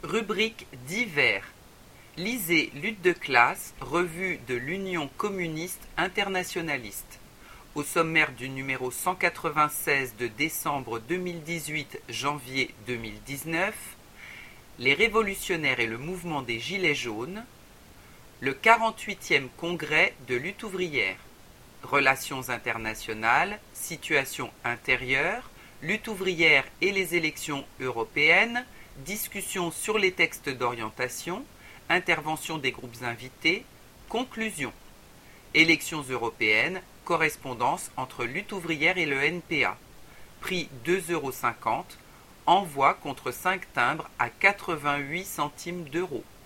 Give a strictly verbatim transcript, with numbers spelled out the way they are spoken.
Rubrique divers. Lisez Lutte de classe, revue de l'Union communiste internationaliste. Au sommaire du numéro cent quatre-vingt-seize de décembre deux mille dix-huit-janvier deux mille dix-neuf, les révolutionnaires et le mouvement des Gilets jaunes, le quarante-huitième congrès de lutte ouvrière, relations internationales, situation intérieure, lutte ouvrière et les élections européennes, discussion sur les textes d'orientation, intervention des groupes invités, conclusion. Élections européennes, correspondance entre lutte ouvrière et le N P A. Prix deux euros cinquante, envoi contre cinq timbres à quatre-vingt-huit centimes d'euros.